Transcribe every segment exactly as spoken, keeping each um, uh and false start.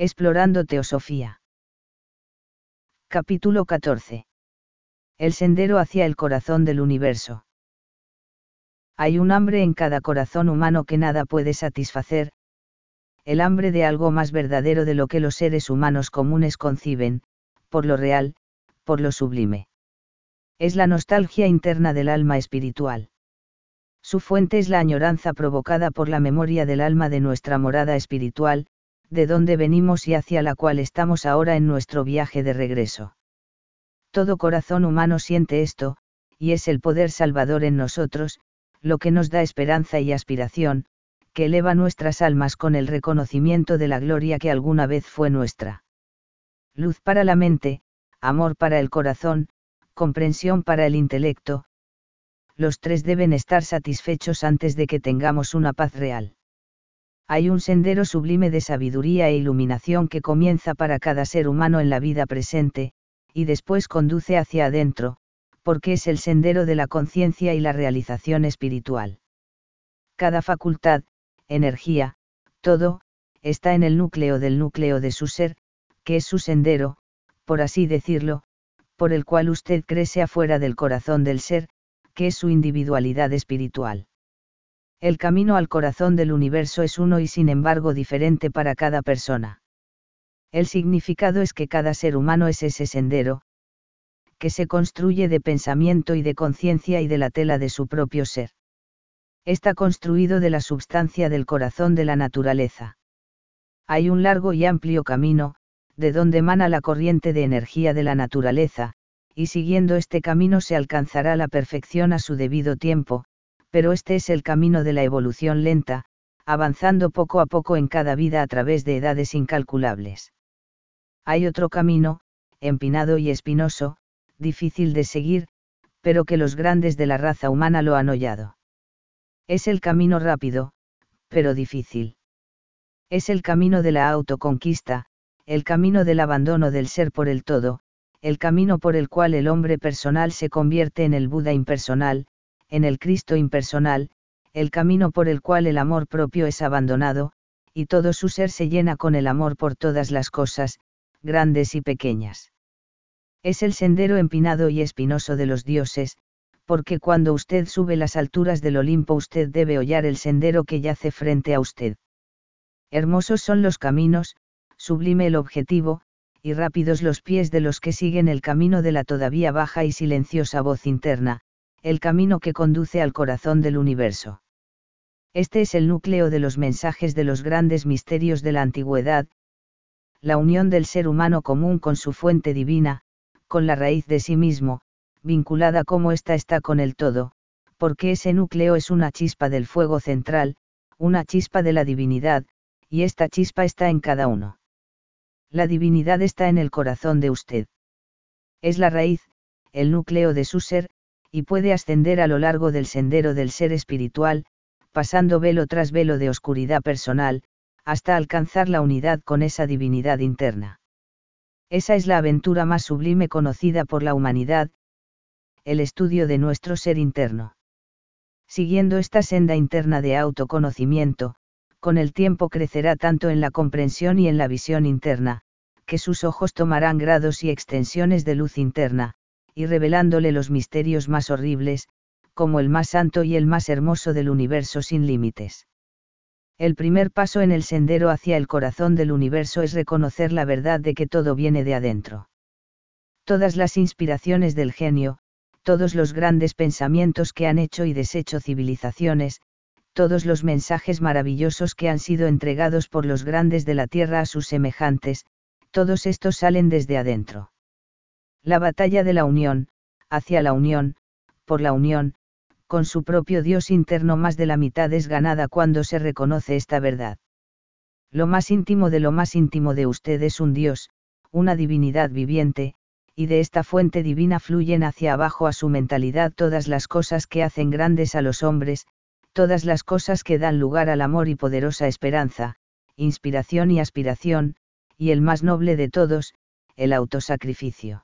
Explorando Teosofía. Capítulo catorce. El sendero hacia el corazón del universo. Hay un hambre en cada corazón humano que nada puede satisfacer, el hambre de algo más verdadero de lo que los seres humanos comunes conciben, por lo real, por lo sublime. Es la nostalgia interna del alma espiritual. Su fuente es la añoranza provocada por la memoria del alma de nuestra morada espiritual, de donde venimos y hacia la cual estamos ahora en nuestro viaje de regreso. Todo corazón humano siente esto, y es el poder salvador en nosotros, lo que nos da esperanza y aspiración, que eleva nuestras almas con el reconocimiento de la gloria que alguna vez fue nuestra. Luz para la mente, amor para el corazón, comprensión para el intelecto. Los tres deben estar satisfechos antes de que tengamos una paz real. Hay un sendero sublime de sabiduría e iluminación que comienza para cada ser humano en la vida presente, y después conduce hacia adentro, porque es el sendero de la conciencia y la realización espiritual. Cada facultad, energía, todo, está en el núcleo del núcleo de su ser, que es su sendero, por así decirlo, por el cual usted crece afuera del corazón del ser, que es su individualidad espiritual. El camino al corazón del universo es uno y sin embargo diferente para cada persona. El significado es que cada ser humano es ese sendero, que se construye de pensamiento y de conciencia y de la tela de su propio ser. Está construido de la substancia del corazón de la naturaleza. Hay un largo y amplio camino, de donde emana la corriente de energía de la naturaleza, y siguiendo este camino se alcanzará la perfección a su debido tiempo, pero este es el camino de la evolución lenta, avanzando poco a poco en cada vida a través de edades incalculables. Hay otro camino, empinado y espinoso, difícil de seguir, pero que los grandes de la raza humana lo han hollado. Es el camino rápido, pero difícil. Es el camino de la autoconquista, el camino del abandono del ser por el todo, el camino por el cual el hombre personal se convierte en el Buda impersonal, en el Cristo impersonal, el camino por el cual el amor propio es abandonado, y todo su ser se llena con el amor por todas las cosas, grandes y pequeñas. Es el sendero empinado y espinoso de los dioses, porque cuando usted sube las alturas del Olimpo usted debe hollar el sendero que yace frente a usted. Hermosos son los caminos, sublime el objetivo, y rápidos los pies de los que siguen el camino de la todavía baja y silenciosa voz interna, el camino que conduce al corazón del universo. Este es el núcleo de los mensajes de los grandes misterios de la antigüedad, la unión del ser humano común con su fuente divina, con la raíz de sí mismo, vinculada como ésta está con el todo, porque ese núcleo es una chispa del fuego central, una chispa de la divinidad, y esta chispa está en cada uno. La divinidad está en el corazón de usted. Es la raíz, el núcleo de su ser, y puede ascender a lo largo del sendero del ser espiritual, pasando velo tras velo de oscuridad personal, hasta alcanzar la unidad con esa divinidad interna. Esa es la aventura más sublime conocida por la humanidad, el estudio de nuestro ser interno. Siguiendo esta senda interna de autoconocimiento, con el tiempo crecerá tanto en la comprensión y en la visión interna, que sus ojos tomarán grados y extensiones de luz interna, y revelándole los misterios más horribles, como el más santo y el más hermoso del universo sin límites. El primer paso en el sendero hacia el corazón del universo es reconocer la verdad de que todo viene de adentro. Todas las inspiraciones del genio, todos los grandes pensamientos que han hecho y deshecho civilizaciones, todos los mensajes maravillosos que han sido entregados por los grandes de la tierra a sus semejantes, todos estos salen desde adentro. La batalla de la unión, hacia la unión, por la unión, con su propio Dios interno más de la mitad es ganada cuando se reconoce esta verdad. Lo más íntimo de lo más íntimo de usted es un Dios, una divinidad viviente, y de esta fuente divina fluyen hacia abajo a su mentalidad todas las cosas que hacen grandes a los hombres, todas las cosas que dan lugar al amor y poderosa esperanza, inspiración y aspiración, y el más noble de todos, el autosacrificio.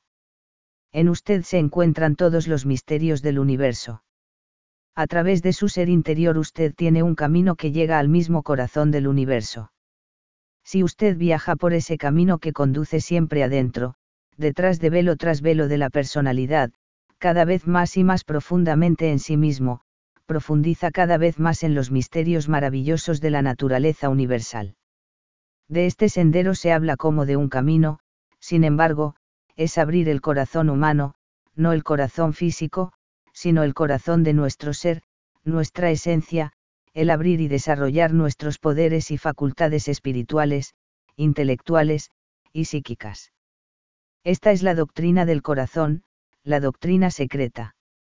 En usted se encuentran todos los misterios del universo. A través de su ser interior usted tiene un camino que llega al mismo corazón del universo. Si usted viaja por ese camino que conduce siempre adentro, detrás de velo tras velo de la personalidad, cada vez más y más profundamente en sí mismo, profundiza cada vez más en los misterios maravillosos de la naturaleza universal. De este sendero se habla como de un camino, sin embargo, es abrir el corazón humano, no el corazón físico, sino el corazón de nuestro ser, nuestra esencia, el abrir y desarrollar nuestros poderes y facultades espirituales, intelectuales, y psíquicas. Esta es la doctrina del corazón, la doctrina secreta.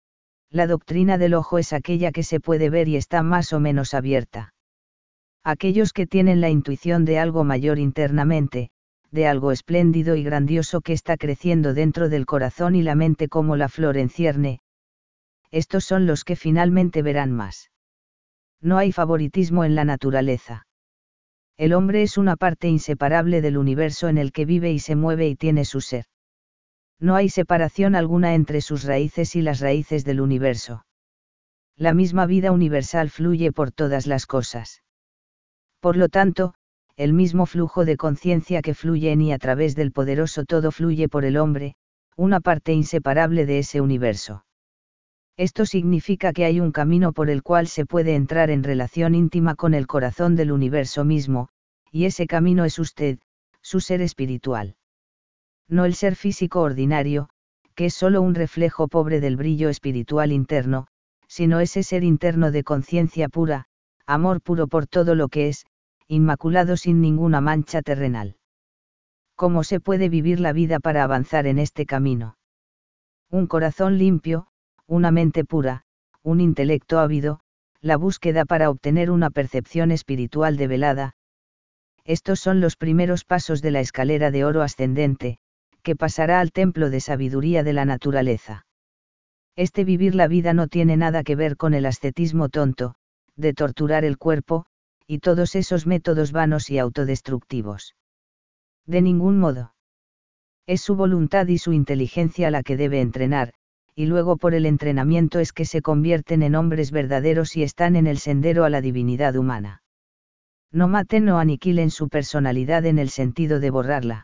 La doctrina del ojo es aquella que se puede ver y está más o menos abierta. Aquellos que tienen la intuición de algo mayor internamente, de algo espléndido y grandioso que está creciendo dentro del corazón y la mente como la flor en cierne, estos son los que finalmente verán más. No hay favoritismo en la naturaleza. El hombre es una parte inseparable del universo en el que vive y se mueve y tiene su ser. No hay separación alguna entre sus raíces y las raíces del universo. La misma vida universal fluye por todas las cosas. Por lo tanto, el mismo flujo de conciencia que fluye en y a través del poderoso todo fluye por el hombre, una parte inseparable de ese universo. Esto significa que hay un camino por el cual se puede entrar en relación íntima con el corazón del universo mismo, y ese camino es usted, su ser espiritual. No el ser físico ordinario, que es solo un reflejo pobre del brillo espiritual interno, sino ese ser interno de conciencia pura, amor puro por todo lo que es, inmaculado sin ninguna mancha terrenal. ¿Cómo se puede vivir la vida para avanzar en este camino? Un corazón limpio, una mente pura, un intelecto ávido, la búsqueda para obtener una percepción espiritual develada. Estos son los primeros pasos de la escalera de oro ascendente, que pasará al templo de sabiduría de la naturaleza. Este vivir la vida no tiene nada que ver con el ascetismo tonto, de torturar el cuerpo, y todos esos métodos vanos y autodestructivos. De ningún modo. Es su voluntad y su inteligencia la que debe entrenar, y luego por el entrenamiento es que se convierten en hombres verdaderos y están en el sendero a la divinidad humana. No maten o aniquilen su personalidad en el sentido de borrarla.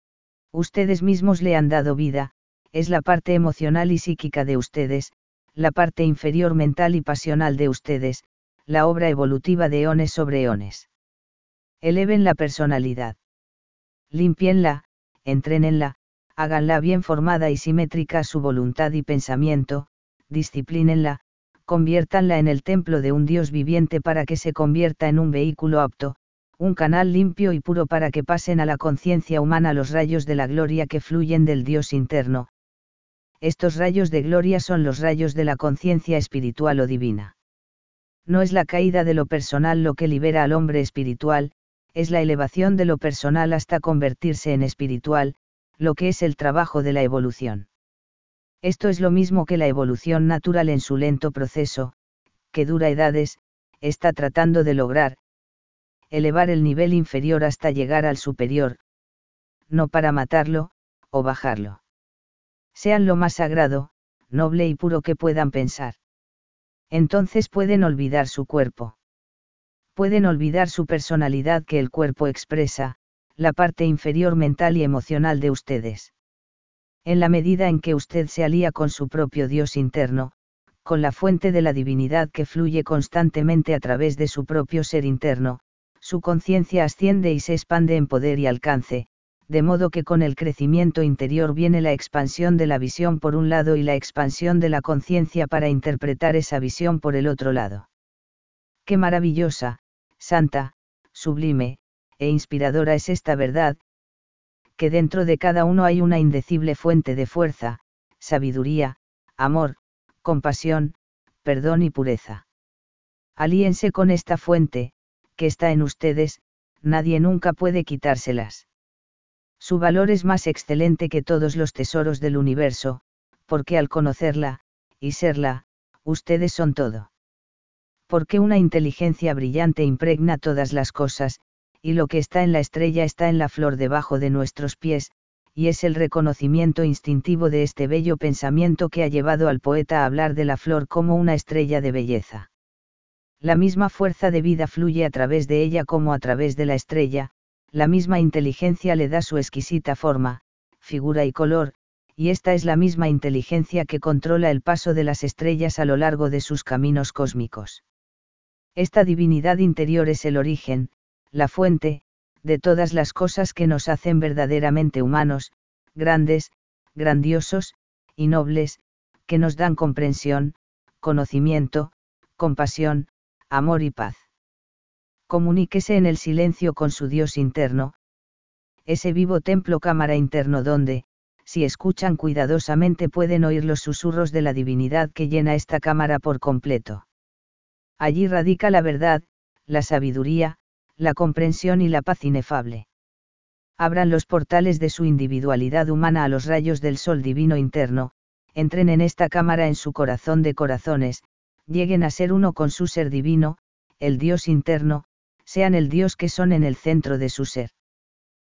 Ustedes mismos le han dado vida, es la parte emocional y psíquica de ustedes, la parte inferior mental y pasional de ustedes, la obra evolutiva de eones sobre eones. Eleven la personalidad. Límpienla, entrénenla, háganla bien formada y simétrica a su voluntad y pensamiento, disciplínenla, conviértanla en el templo de un Dios viviente para que se convierta en un vehículo apto, un canal limpio y puro para que pasen a la conciencia humana los rayos de la gloria que fluyen del Dios interno. Estos rayos de gloria son los rayos de la conciencia espiritual o divina. No es la caída de lo personal lo que libera al hombre espiritual, es la elevación de lo personal hasta convertirse en espiritual, lo que es el trabajo de la evolución. Esto es lo mismo que la evolución natural en su lento proceso, que dura edades, está tratando de lograr, elevar el nivel inferior hasta llegar al superior, no para matarlo, o bajarlo. Sean lo más sagrado, noble y puro que puedan pensar. Entonces pueden olvidar su cuerpo. Pueden olvidar su personalidad que el cuerpo expresa, la parte inferior mental y emocional de ustedes. En la medida en que usted se alía con su propio Dios interno, con la fuente de la divinidad que fluye constantemente a través de su propio ser interno, su conciencia asciende y se expande en poder y alcance, de modo que con el crecimiento interior viene la expansión de la visión por un lado y la expansión de la conciencia para interpretar esa visión por el otro lado. Qué maravillosa, santa, sublime, e inspiradora es esta verdad, que dentro de cada uno hay una indecible fuente de fuerza, sabiduría, amor, compasión, perdón y pureza. Alíense con esta fuente, que está en ustedes, nadie nunca puede quitárselas. Su valor es más excelente que todos los tesoros del universo, porque al conocerla, y serla, ustedes son todo. Porque una inteligencia brillante impregna todas las cosas, y lo que está en la estrella está en la flor debajo de nuestros pies, y es el reconocimiento instintivo de este bello pensamiento que ha llevado al poeta a hablar de la flor como una estrella de belleza. La misma fuerza de vida fluye a través de ella como a través de la estrella, la misma inteligencia le da su exquisita forma, figura y color, y esta es la misma inteligencia que controla el paso de las estrellas a lo largo de sus caminos cósmicos. Esta divinidad interior es el origen, la fuente, de todas las cosas que nos hacen verdaderamente humanos, grandes, grandiosos, y nobles, que nos dan comprensión, conocimiento, compasión, amor y paz. Comuníquese en el silencio con su Dios interno, ese vivo templo cámara interno donde, si escuchan cuidadosamente pueden oír los susurros de la divinidad que llena esta cámara por completo. Allí radica la verdad, la sabiduría, la comprensión y la paz inefable. Abran los portales de su individualidad humana a los rayos del sol divino interno, entren en esta cámara en su corazón de corazones, lleguen a ser uno con su ser divino, el Dios interno, sean el Dios que son en el centro de su ser.